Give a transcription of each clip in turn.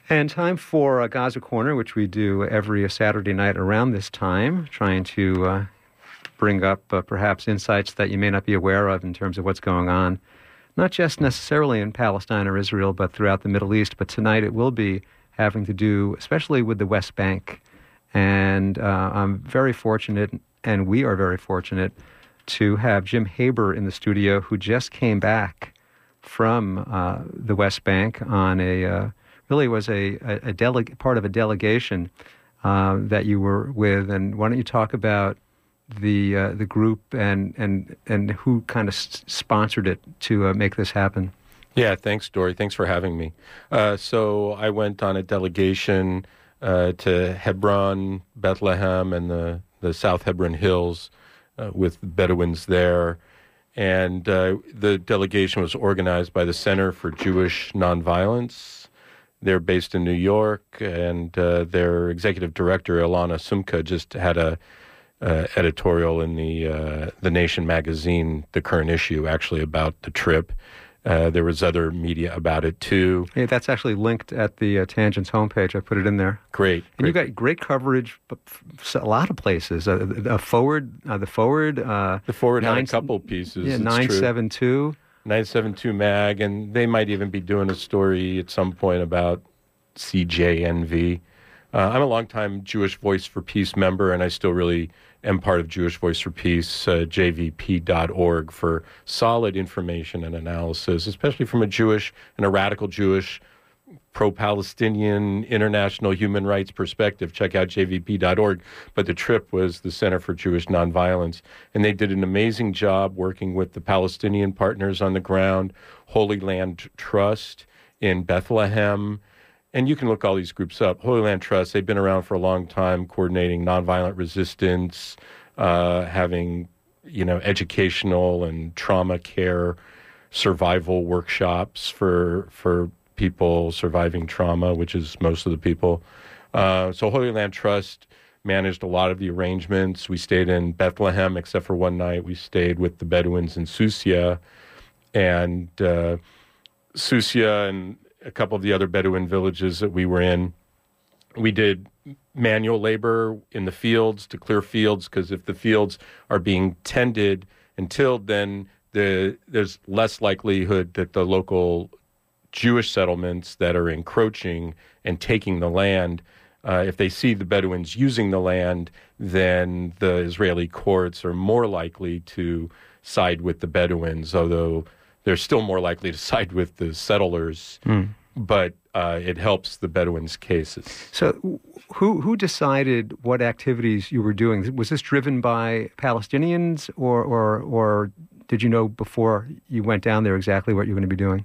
And time for Gaza Corner, which we do every Saturday night around this time, trying to bring up perhaps insights that you may not be aware of in terms of what's going on, not just necessarily in Palestine or Israel, but throughout the Middle East. But tonight it will be having to do especially with the West Bank. And I'm very fortunate, and we are very fortunate, to have Jim Haber in the studio, who just came back from the West Bank on really was part of a delegation that you were with. And why don't you talk about the group and who kind of sponsored it to make this happen? Yeah, thanks, Dory. Thanks for having me. So I went on a delegation to Hebron, Bethlehem, and the South Hebron Hills with Bedouins there. And the delegation was organized by the Center for Jewish Nonviolence. They're based in New York, and their executive director, Ilana Sumka, just had a editorial in the Nation magazine, the current issue, actually, about the trip. There was other media about it, too. Yeah, that's actually linked at the Tangents homepage. I put it in there. Great. And you got great coverage, a lot of places. The Forward. The Forward had a couple pieces. Yeah, 972. 972 Mag, and they might even be doing a story at some point about CJNV. I'm a longtime Jewish Voice for Peace member, and I still really am part of Jewish Voice for Peace, jvp.org, for solid information and analysis, especially from a radical Jewish, pro-Palestinian, international human rights perspective. Check out jvp.org. But the trip was the Center for Jewish Nonviolence, and they did an amazing job working with the Palestinian partners on the ground, Holy Land Trust in Bethlehem. And you can look all these groups up. Holy Land Trust, they've been around for a long time, coordinating nonviolent resistance, having, educational and trauma care, survival workshops for people surviving trauma, which is most of the people. So Holy Land Trust managed a lot of the arrangements. We stayed in Bethlehem, except for one night. We stayed with the Bedouins in Susia. And Susia and a couple of the other Bedouin villages that we were in, we did manual labor in the fields to clear fields, because if the fields are being tended and tilled, then there's less likelihood that the local Jewish settlements that are encroaching and taking the land, if they see the Bedouins using the land, then the Israeli courts are more likely to side with the Bedouins, although they're still more likely to side with the settlers, but it helps the Bedouins' cases. So who decided what activities you were doing? Was this driven by Palestinians, or did you know before you went down there exactly what you were going to be doing?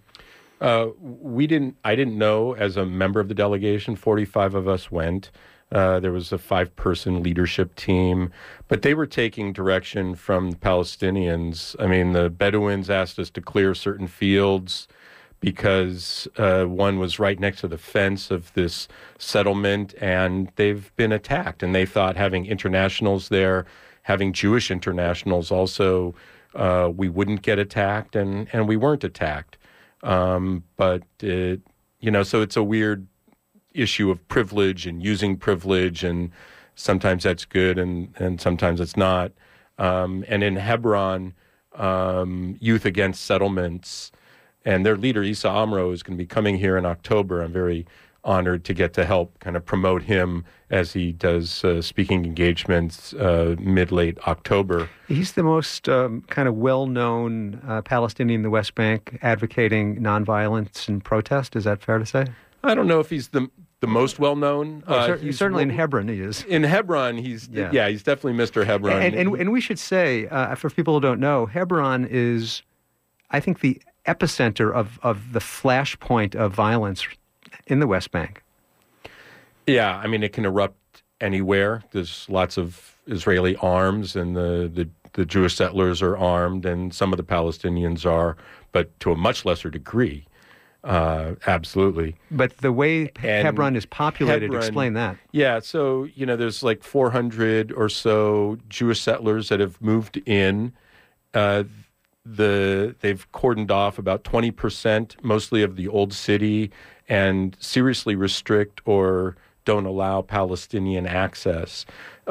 I didn't know as a member of the delegation. 45 of us went. There was a 5-person leadership team, but they were taking direction from the Palestinians. I mean, the Bedouins asked us to clear certain fields because one was right next to the fence of this settlement, and they've been attacked. And they thought having internationals there, having Jewish internationals also, we wouldn't get attacked, and we weren't attacked. So it's a weird issue of privilege and using privilege, and sometimes that's good and sometimes it's not. And in Hebron, Youth Against Settlements, and their leader, Issa Amro, is going to be coming here in October. I'm very honored to get to help kind of promote him as he does speaking engagements mid-late October. He's the most kind of well-known Palestinian in the West Bank advocating nonviolence and protest. Is that fair to say? I don't know if he's the most well-known. He's certainly in Hebron, he is. In Hebron, he's definitely Mr. Hebron. And we should say, for people who don't know, Hebron is, I think, the epicenter of the flashpoint of violence in the West Bank. Yeah, I mean, it can erupt anywhere. There's lots of Israeli arms, and the Jewish settlers are armed, and some of the Palestinians are, but to a much lesser degree. Absolutely. But the way Hebron is populated, explain that. Yeah, so, there's like 400 or so Jewish settlers that have moved in. they've cordoned off about 20%, mostly of the old city, and seriously restrict or don't allow Palestinian access.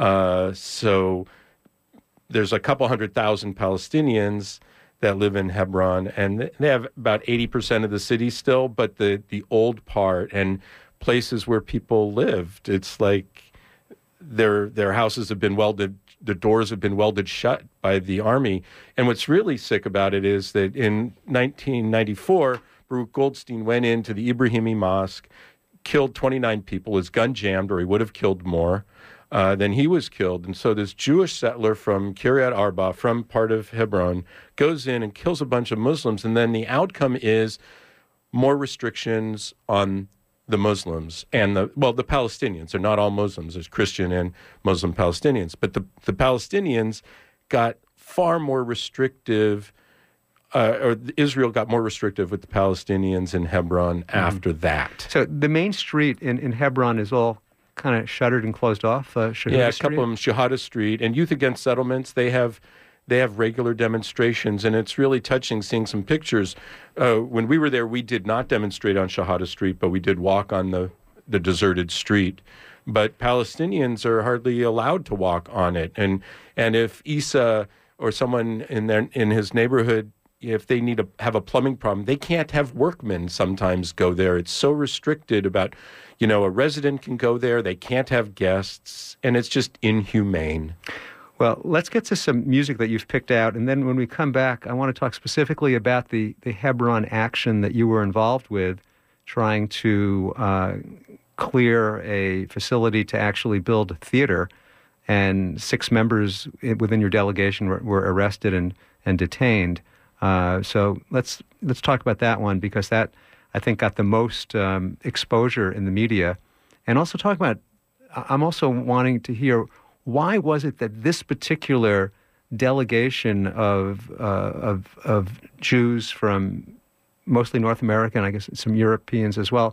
So there's a couple 100,000 Palestinians that live in Hebron, and they have about 80% of the city still, but the old part and places where people lived, it's like their houses have been welded, the doors have been welded shut by the army. And what's really sick about it is that in 1994, Baruch Goldstein went into the Ibrahimi Mosque, killed 29 people, his gun jammed, or he would have killed more. Then he was killed. And so this Jewish settler from Kiryat Arba, from part of Hebron, goes in and kills a bunch of Muslims. And then the outcome is more restrictions on the Muslims and the Palestinians. They're not all Muslims. There's Christian and Muslim Palestinians. But the Palestinians got far more restrictive, or Israel got more restrictive with the Palestinians in Hebron after that. So the main street in Hebron is all kind of shuttered and closed off? Shahada Street? A couple of them, Shahada Street. And Youth Against Settlements, they have regular demonstrations, and it's really touching seeing some pictures. When we were there, we did not demonstrate on Shahada Street, but we did walk on the deserted street. But Palestinians are hardly allowed to walk on it. And if Isa or someone in his neighborhood, if they need to have a plumbing problem, they can't have workmen sometimes go there. It's so restricted about, a resident can go there, they can't have guests, and it's just inhumane. Well, let's get to some music that you've picked out, and then when we come back, I want to talk specifically about the Hebron action that you were involved with, trying to clear a facility to actually build a theater, and 6 members within your delegation were arrested and detained. So let's talk about that one, because that, I think, got the most exposure in the media. And also talk about, I'm also wanting to hear, why was it that this particular delegation of Jews from mostly North America, and I guess some Europeans as well,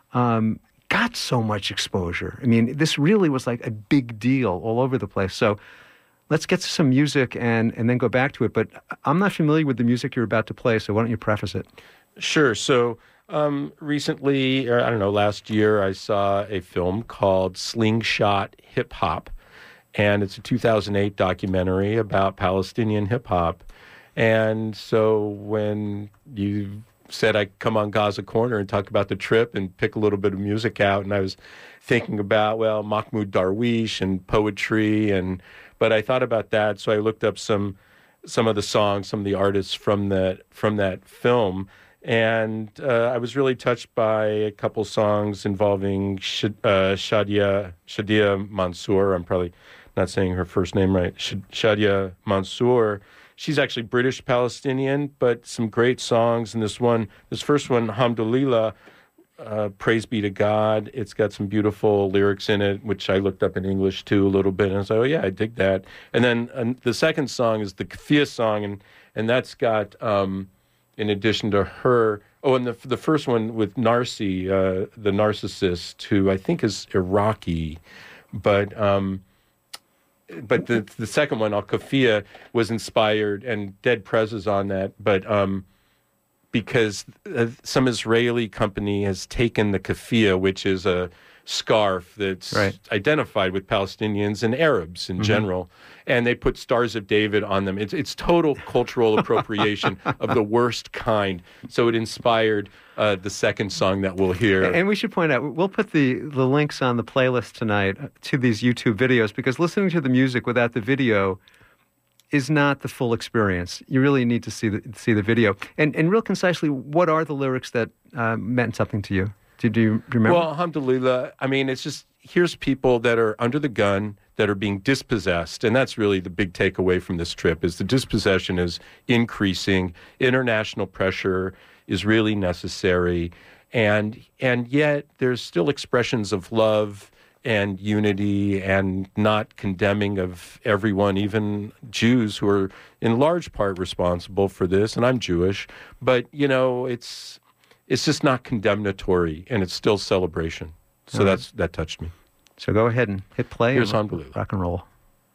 got so much exposure? I mean, this really was like a big deal all over the place. So let's get to some music and then go back to it. But I'm not familiar with the music you're about to play, so why don't you preface it? Sure. So recently, or I don't know, last year, I saw a film called Slingshot Hip Hop. And it's a 2008 documentary about Palestinian hip hop. And so when you said I'd come on Gaza Corner and talk about the trip and pick a little bit of music out, and I was thinking about, Mahmoud Darwish and poetry, but I thought about that, so I looked up some of the songs, some of the artists from that film, and I was really touched by a couple songs involving Shadia Mansour. I'm probably not saying her first name right, Shadia Mansour. She's actually British Palestinian, but some great songs. And this first one, Alhamdulillah, Praise Be to God. It's got some beautiful lyrics in it, which I looked up in English too a little bit. And I was like, oh yeah, I dig that. And then the second song is the Kafia song, and that's got, in addition to her, and the first one with Narsi, the narcissist, who I think is Iraqi, but the second one, Al Kafia, was inspired, and Dead Prez is on that, but because some Israeli company has taken the kafia, which is a scarf that's identified with Palestinians and Arabs in general, and they put Stars of David on them. It's total cultural appropriation of the worst kind. So it inspired the second song that we'll hear. And we should point out, we'll put the links on the playlist tonight to these YouTube videos, because listening to the music without the video is not the full experience. You really need to see the video. And real concisely, what are the lyrics that meant something to you? Do you remember? Well, alhamdulillah, I mean, it's just, here's people that are under the gun, that are being dispossessed. And that's really the big takeaway from this trip, is the dispossession is increasing. International pressure is really necessary. And yet there's still expressions of love and unity, and not condemning of everyone, even Jews who are in large part responsible for this. And I'm Jewish, but it's just not condemnatory, and it's still celebration. So that touched me. So go ahead and hit play. Here's Alhamdulillah. Rock and roll.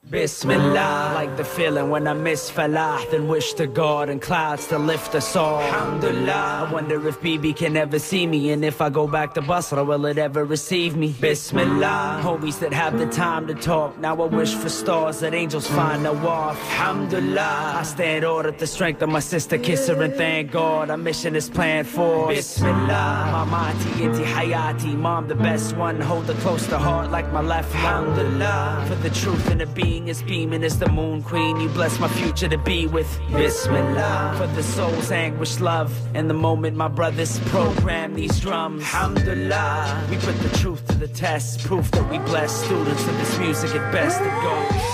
Bismillah, like the feeling when I miss Falah, then wish to God and clouds to lift us all. Alhamdulillah, I wonder if BB can ever see me, and if I go back to Basra, will it ever receive me? Bismillah, homies that have the time to talk. Now I wish for stars that angels find no off. Alhamdulillah, I stand order at the strength of my sister, kiss her and thank God. Our mission is planned for. Bismillah, Mamati, Inti Hayati, Mom the best one, hold her close to heart like my left. Alhamdulillah, for the truth and the being is beaming as the moon queen. You bless my future to be with. Bismillah, for the soul's anguish, love, and the moment my brothers program these drums. Alhamdulillah, we put the truth to the test, proof that we bless students of this music at best. It goes.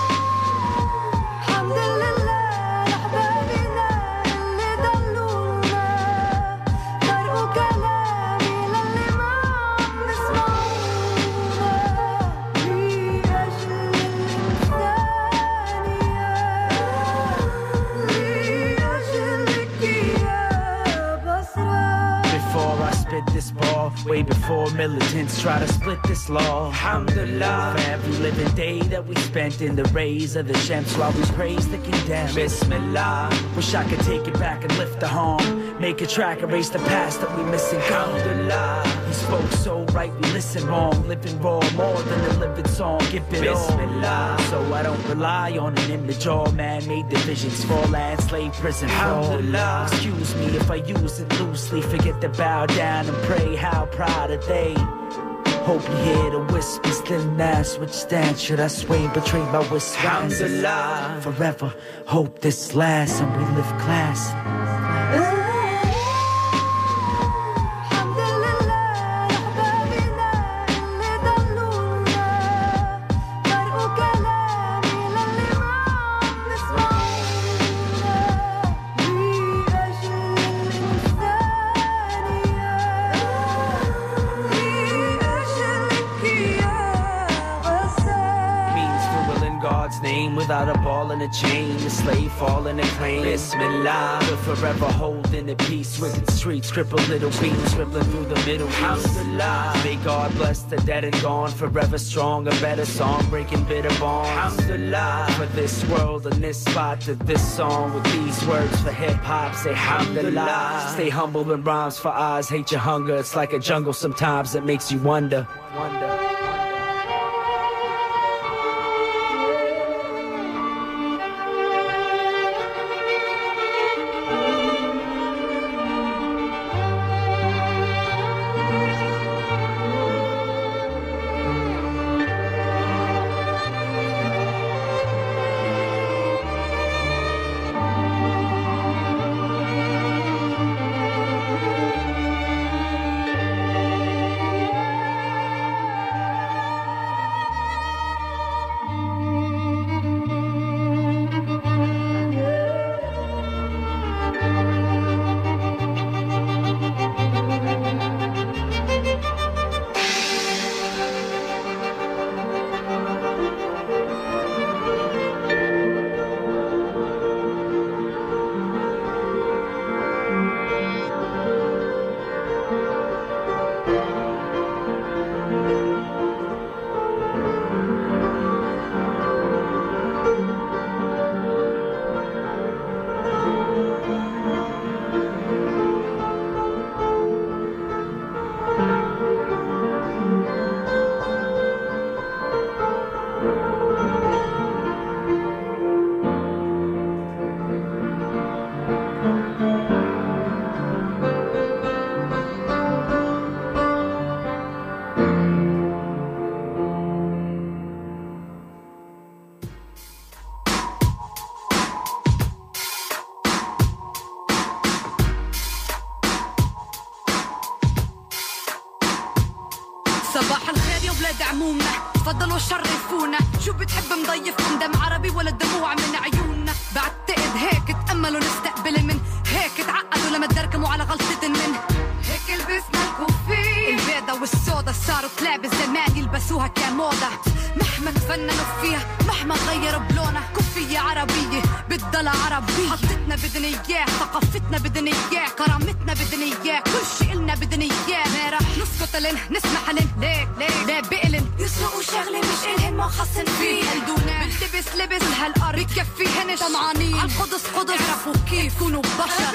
Way before militants try to split this law. Alhamdulillah, for every living day that we spent in the rays of the Shems while we praise the condemned. Bismillah, wish I could take it back and lift the harm, make a track, erase the past that we missing. Alhamdulillah, he spoke so right, we listen wrong, living raw more than a living song. Give it Bismillah, so I don't rely on an image or man-made divisions for land, slave, prison. Alhamdulillah, excuse me if I use it loosely, forget to bow down and pray. How proud are they? Hope you hear the whispers, then ask which stand should I sway, betrayed by whispers. Alhamdulillah, forever hope this lasts and we live class. Without a ball and a chain, a slave falling and claim. Bismillah, we're forever holding the peace. Wicked streets, crippled little beams, rippling through the Middle East. Alhamdulillah, may God bless the dead and gone, forever strong, a better song, breaking bitter bonds. Alhamdulillah, for this world and this spot, to this song with these words for hip-hop, say alhamdulillah. Stay humble when rhymes for eyes, hate your hunger. It's like a jungle sometimes that makes you wonder. صباح الخير يا ولاد عمومنا، تفضلوا شرفونا. شو بتحب مضيفكم دم عربي ولا دموع من عيوننا؟ بعتقد هيك تأملوا نستقبل من هيك تعقدوا لما تدركموا على غلطة من هيك لبسنا الكوفي البيضة والسودا صاروا كلاب الزمان يلبسوها كموضة. مهما تفننوا فيها مهما غيروا بلونها كوفية عربية بتضل عربية. حطتنا بدنا اياه، ثقافتنا بدنا اياه، كرامتنا بدنا اياه، كل شي إلنا بدنا اياه. ما رح نسكت لن نسمح لن ليه بقلن يسرقوا شغلة مش إلهن ما خصن فيه قلدونا بنلبس لبس هالأرض بكفيهنش طمعانين عالقدس قدس عرفوا كيف كونوا بشر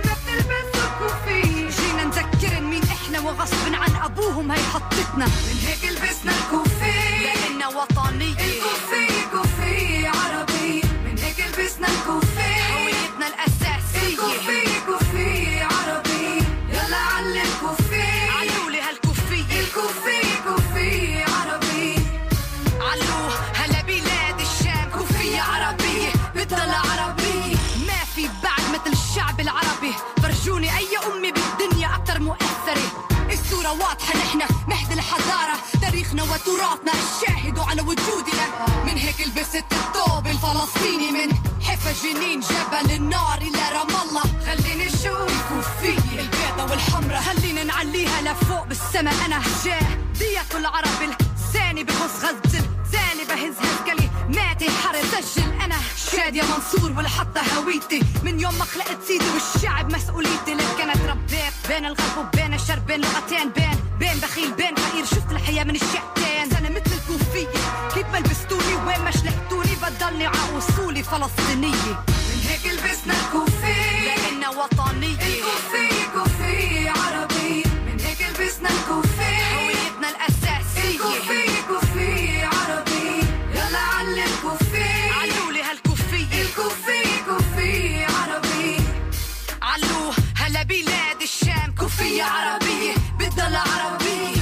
جينا نذكرن مين احنا وغصب عن ابوهم هي حطتنا من هيك لبسنا الكوفية لأننا وطنية الكوفية كوفية عربية من هيك لبسنا الكوفية هويتنا الأساسية الكوفية كوفية عربية يلا علي الكوفية علولي هالكوفية الكوفية كوفية عربية علو هلا بلاد الشام كوفية عربية بتضل عربية ما في بعد مثل الشعب العربي فرجوني أي أمي بالدنيا أكتر مؤثرة الصورة واضحة نحن مهد الحضارة تاريخنا وتراثنا الشاهد على وجودنا من هيك لبست الثوب الفلسطيني من حفا جنين جبل النار إلى رام الله خليني نشوف الكوفية البيضة والحمرة خلينا نعليها لفوق بالسما أنا دية العرب الثاني بخص غزل زاني بهز هالكلي ماتي حرب سجل أنا شادية منصور والحطة هويتي من يوم ما خلقت سيدي والشعب مسؤوليتي لكن اتربيت بين الغرب وبين الشرق بين لغتين بين بخيل بين فقير شفت الحياة من الشقتين أنا مثل الكوفية كيف ما لبستوني وين ما شلحتوني بضلني عاوصولي فلسطينية من هيك لبسنا الكوفية لأننا وطنية الكوفية كوفية عربية من هيك لبسنا الكوفية هويتنا الأساسية الكوفية كوفية عربية يلا علي الكوفية علولي هالكوفية الكوفية كوفية عربية علو هلا بلاد الشام كوفية عربية بتضل عربية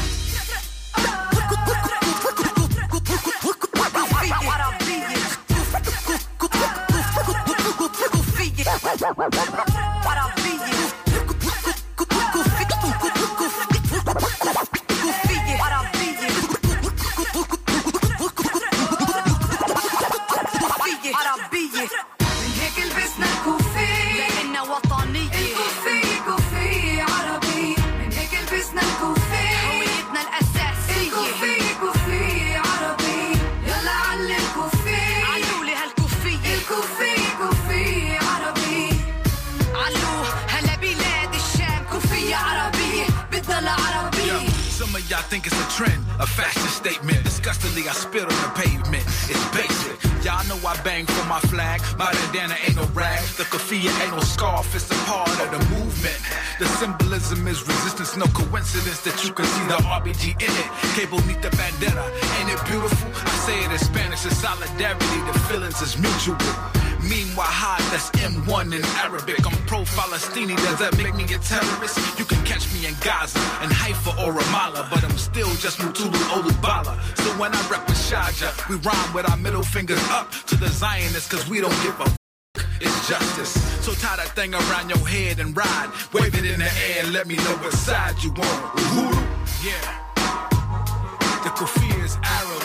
Y'all think it's a trend, a fashion statement. Disgustingly, I spit on the pavement. It's basic. Y'all know I bang for my flag. My bandana ain't no rag. The keffiyeh ain't no scarf. It's a part of the movement. The symbolism is resistance. No coincidence that you can see the RBG in it. Que bonita bandera. Ain't it beautiful? I say it in Spanish. It's solidarity. The feelings is mutual. Meanwhile, high, that's M1 in Arabic. I'm pro-Palestini, does that make me a terrorist? You can catch me in Gaza, in Haifa or Ramallah, but I'm still just Mutulu Olubala. So when I rep with Shaja, we rhyme with our middle fingers up to the Zionists, cause we don't give a it's justice. So tie that thing around your head and ride. Wave it in the air and let me know what side you on. Uhuru, yeah. The keffiyeh is Arab.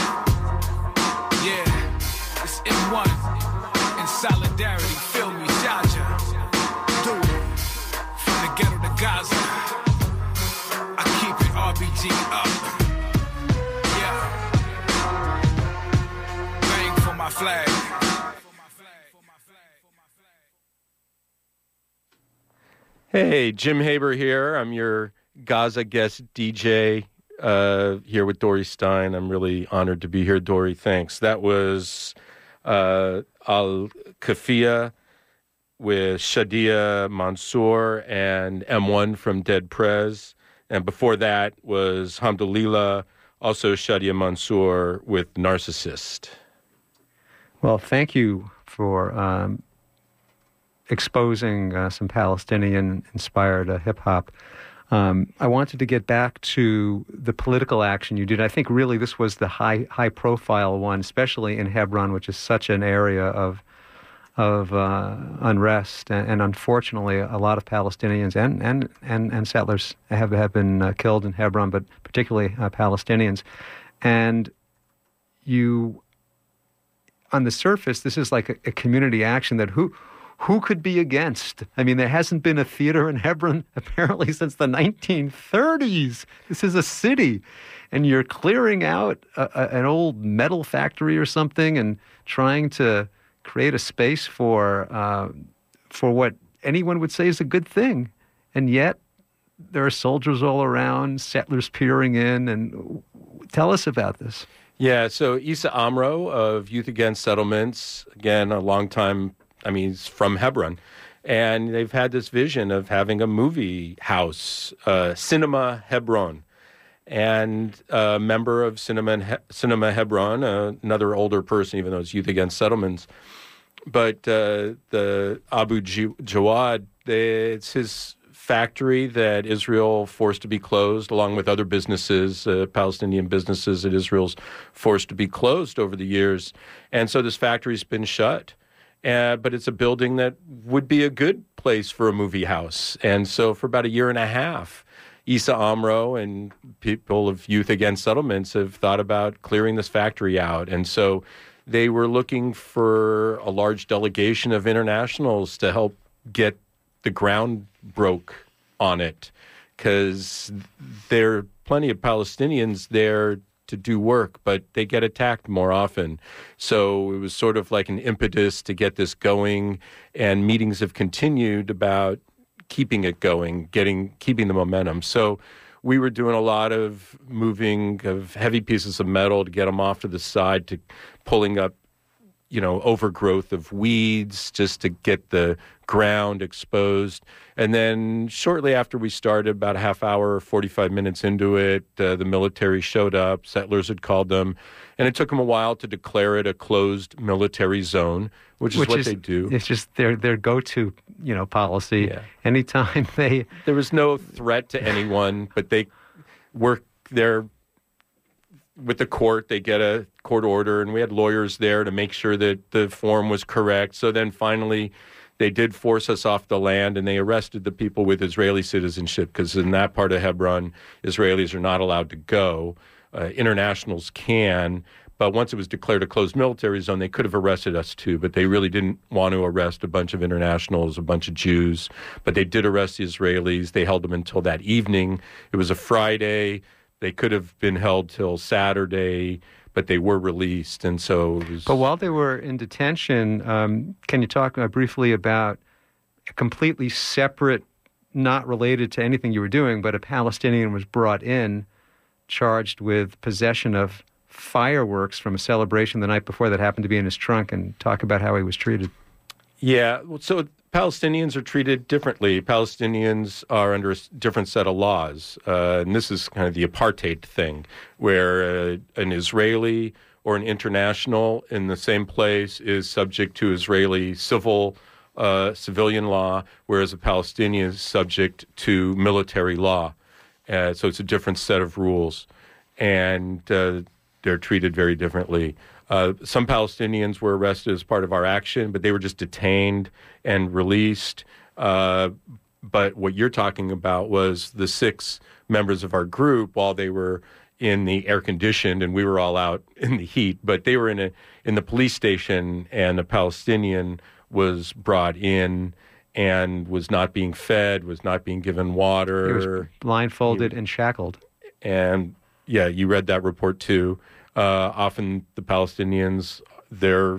Yeah, it's M1. In solidarity, feel me, Shaja. Do it. From the ghetto to Gaza, I keep it RBG up. Yeah. Bang for my flag. Hey, Jim Haber here. I'm your Gaza guest DJ here with Dory Stein. I'm really honored to be here, Dory. Thanks. That was Al-Keffiyeh with Shadiya Mansour and M1 from Dead Prez. And before that was Hamdulillah, also Shadiya Mansour with Narcissist. Well, thank you for exposing some Palestinian-inspired hip-hop. I wanted to get back to the political action you did. I think really this was the high-profile one, especially in Hebron, which is such an area of unrest, and unfortunately, a lot of Palestinians and settlers have been killed in Hebron, but particularly Palestinians. And you, on the surface, this is like a community action that who could be against? I mean, there hasn't been a theater in Hebron apparently since the 1930s. This is a city, and you're clearing out an old metal factory or something and trying to create a space for what anyone would say is a good thing. And yet there are soldiers all around, settlers peering in. And tell us about this. Yeah, so Issa Amro of Youth Against Settlements, again, a long time, he's from Hebron. And they've had this vision of having a movie house, Cinema Hebron. And a member of Cinema Hebron, another older person, even though it's Youth Against Settlements, but the Abu Jawad, it's his factory that Israel forced to be closed, along with other businesses, Palestinian businesses that Israel's forced to be closed over the years. And so this factory's been shut. But it's a building that would be a good place for a movie house. And so for about a year and a half, Issa Amro and people of Youth Against Settlements have thought about clearing this factory out. And so they were looking for a large delegation of internationals to help get the ground broke on it, because there are plenty of Palestinians there to do work, but they get attacked more often. So it was sort of like an impetus to get this going, and meetings have continued about keeping it going, keeping the momentum. So we were doing a lot of moving of heavy pieces of metal to get them off to the side, to pulling up, overgrowth of weeds just to get the ground exposed. And then shortly after we started, about a half hour, 45 minutes into it, the military showed up. Settlers had called them. And it took them a while to declare it a closed military zone, which is what they do. It's just their go-to, policy. Yeah. Anytime they... There was no threat to anyone, but they work there with the court. They get a court order, and we had lawyers there to make sure that the form was correct. So then finally, they did force us off the land, and they arrested the people with Israeli citizenship, because in that part of Hebron, Israelis are not allowed to go. Internationals can, but once it was declared a closed military zone, they could have arrested us too, but they really didn't want to arrest a bunch of internationals, a bunch of Jews. But they did arrest the Israelis. They held them until that evening. It was a Friday. They could have been held till Saturday, but they were released, and so it was... But while they were in detention, can you talk briefly about a completely separate, not related to anything you were doing, but a Palestinian was brought in, charged with possession of fireworks from a celebration the night before that happened to be in his trunk, and talk about how he was treated? Yeah, so Palestinians are treated differently. Palestinians are under a different set of laws. And this is kind of the apartheid thing, where an Israeli or an international in the same place is subject to Israeli civilian law, whereas a Palestinian is subject to military law. So it's a different set of rules. And they're treated very differently. Some Palestinians were arrested as part of our action, but they were just detained and released. But what you're talking about was the 6 members of our group, while they were in the air-conditioned, and we were all out in the heat, but they were in the police station, and a Palestinian was brought in and was not being fed, was not being given water. He was blindfolded and shackled. And, yeah, you read that report too. Often the Palestinians, their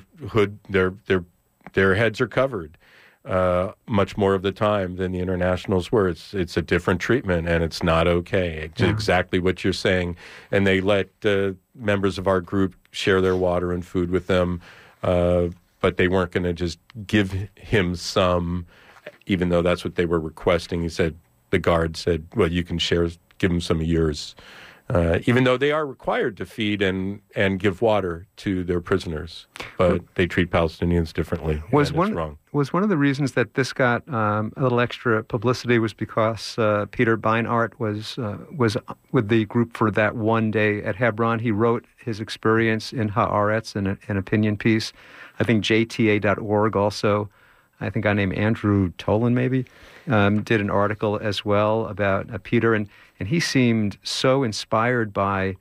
heads are covered much more of the time than the internationals were. It's a different treatment, and it's not okay. It's exactly what you're saying. And they let members of our group share their water and food with them, but they weren't going to just give him some, even though that's what they were requesting. The guard said, well, you can give him some of yours. Even though they are required to feed and give water to their prisoners, but they treat Palestinians differently. Was wrong. One of the reasons that this got a little extra publicity was because Peter Beinart was with the group for that one day at Hebron. He wrote his experience in Haaretz in an opinion piece. I think JTA.org also. I think a guy named Andrew Tolan maybe did an article as well about Peter, and he seemed so inspired by,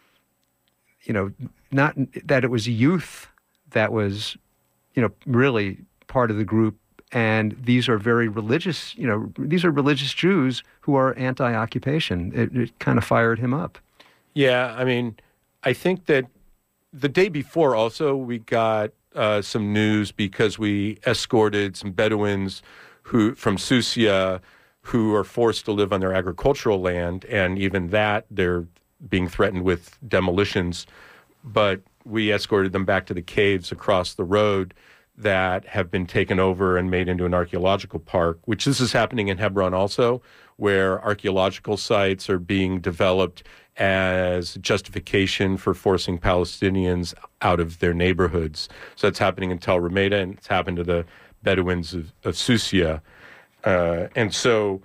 not that it was youth that was, really part of the group, and these are very religious, these are religious Jews who are anti-occupation. It kind of fired him up. Yeah, I think that the day before also we got some news because we escorted some Bedouins from Susia who are forced to live on their agricultural land, and even that they're being threatened with demolitions but we escorted them back to the caves across the road that have been taken over and made into an archaeological park, which this is happening in Hebron also, where archaeological sites are being developed as justification for forcing Palestinians out of their neighborhoods. So that's happening in Tel Rameda, and it's happened to the Bedouins of Susia. And so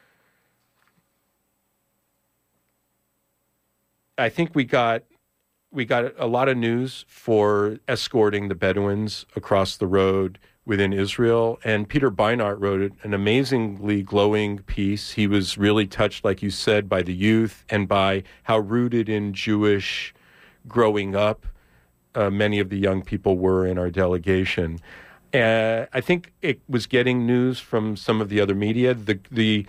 I think we got a lot of news for escorting the Bedouins across the road within Israel. And Peter Beinart wrote an amazingly glowing piece. He was really touched, like you said, by the youth and by how rooted in Jewish growing up many of the young people were in our delegation. I think it was getting news from some of the other media. The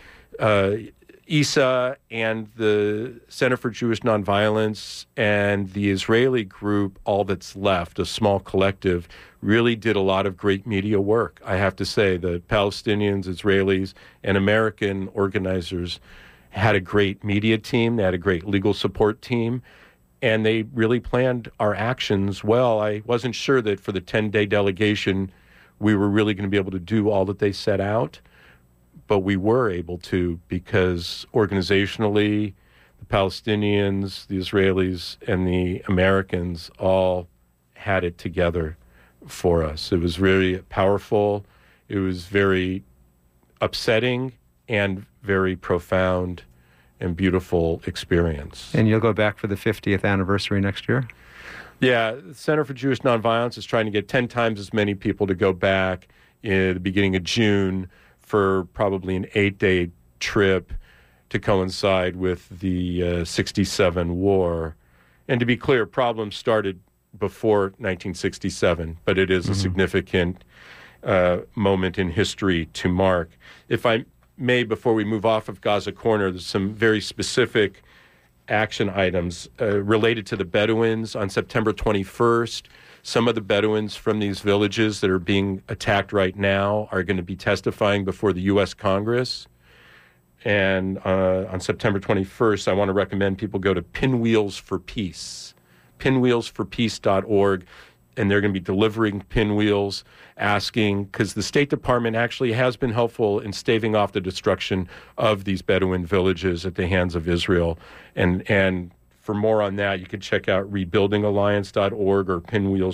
ISA and the Center for Jewish Nonviolence and the Israeli group, All That's Left, a small collective, really did a lot of great media work. I have to say, the Palestinians, Israelis, and American organizers had a great media team. They had a great legal support team, and they really planned our actions well. I wasn't sure that for the 10-day delegation we were really going to be able to do all that they set out. But we were able to, because organizationally, the Palestinians, the Israelis, and the Americans all had it together for us. It was really powerful. It was very upsetting and very profound and beautiful experience. And you'll go back for the 50th anniversary next year? Yeah, the Center for Jewish Nonviolence is trying to get 10 times as many people to go back in the beginning of June for probably an 8-day trip to coincide with the 67 war. And to be clear, problems started before 1967, but it is a significant moment in history to mark. If I may, before we move off of Gaza Corner, there's some very specific action items related to the Bedouins. On September 21st, some of the Bedouins from these villages that are being attacked right now are going to be testifying before the U.S. Congress. And on September 21st, I want to recommend people go to Pinwheels for Peace, pinwheelsforpeace.org. And they're going to be delivering pinwheels, asking, because the State Department actually has been helpful in staving off the destruction of these Bedouin villages at the hands of Israel. And for more on that, you can check out rebuildingalliance.org or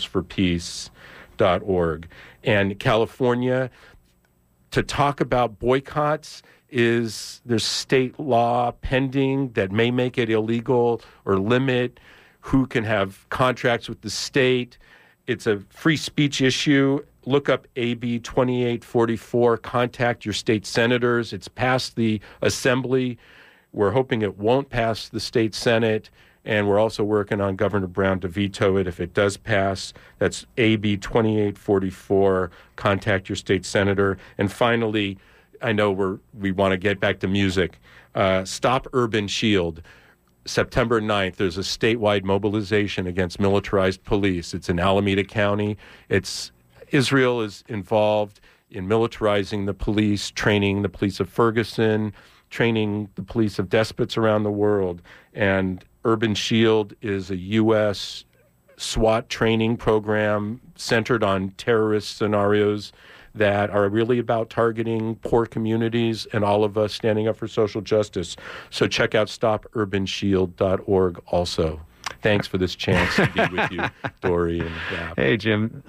pinwheelsforpeace.org. And California, to talk about boycotts, there's state law pending that may make it illegal or limit who can have contracts with the state. It's a free speech issue. Look up AB 2844. Contact your state senators. It's passed the Assembly. We're hoping it won't pass the state Senate, and we're also working on Governor Brown to veto it if it does pass. That's AB 2844. Contact your state senator. And finally, I know we want to get back to music. Stop Urban Shield. September 9th, there's a statewide mobilization against militarized police. It's in Alameda County. Israel is involved in militarizing the police, training the police of Ferguson, training the police of despots around the world. And Urban Shield is a U.S. SWAT training program centered on terrorist scenarios that are really about targeting poor communities and all of us standing up for social justice. So check out stopurbanshield.org also. Thanks for this chance to be with you, Dory and Gab. Hey, Jim,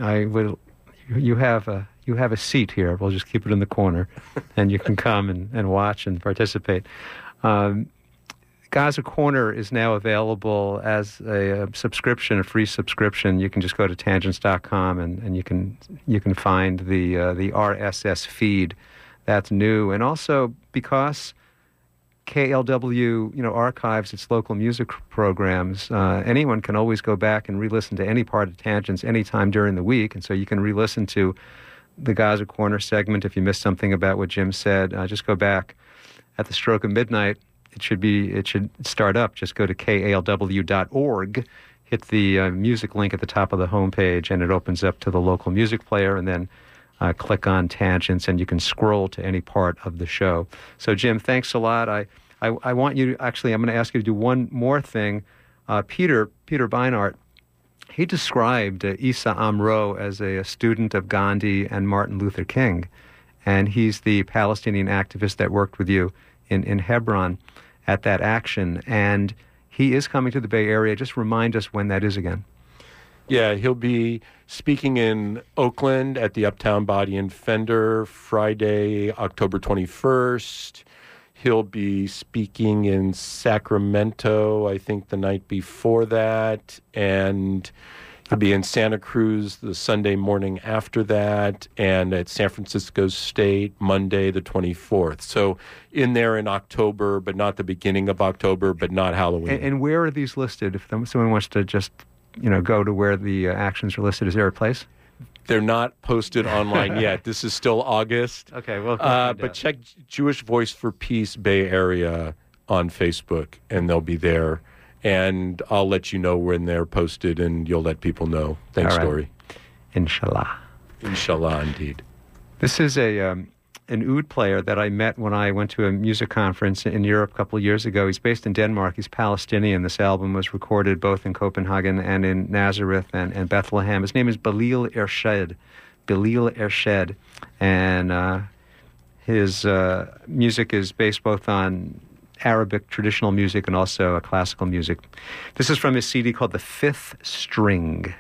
you have a seat here. We'll just keep it in the corner, and you can come and watch and participate. Gaza Corner is now available as a subscription, a free subscription. You can just go to tangents.com and you can find the RSS feed. That's new. And also because KLW, archives its local music programs, anyone can always go back and re-listen to any part of Tangents anytime during the week. And so you can re-listen to the Gaza Corner segment if you missed something about what Jim said. Just go back at the stroke of midnight. It should start up. Just go to kalw.org, hit the music link at the top of the homepage, and it opens up to the local music player, and then click on Tangents, and you can scroll to any part of the show. So, Jim, thanks a lot. I want you to, actually, I'm going to ask you to do one more thing. Peter Beinart, he described Issa Amro as a student of Gandhi and Martin Luther King, and he's the Palestinian activist that worked with you in Hebron at that action, and he is coming to the Bay Area. Just remind us when that is again. Yeah, he'll be speaking in Oakland at the Uptown Body and Fender Friday, October 21st. He'll be speaking in Sacramento, I think, the night before that. And he'll be in Santa Cruz the Sunday morning after that. And at San Francisco State, Monday the 24th. So in there in October, but not the beginning of October, but not Halloween. And where are these listed? If someone wants to just go to where the actions are listed, is there a place? They're not posted online yet. This is still August. Okay, well, but check Jewish Voice for Peace Bay Area on Facebook, and they'll be there. And I'll let you know when they're posted, and you'll let people know. Thanks, All right. Dory. Inshallah. Inshallah, indeed. This is an oud player that I met when I went to a music conference in Europe a couple of years ago. He's based in Denmark. He's Palestinian. This album was recorded both in Copenhagen and in Nazareth and Bethlehem. His name is Belil Ershed. Belil Ershed. And his music is based both on Arabic traditional music and also classical music. This is from his CD called The Fifth String.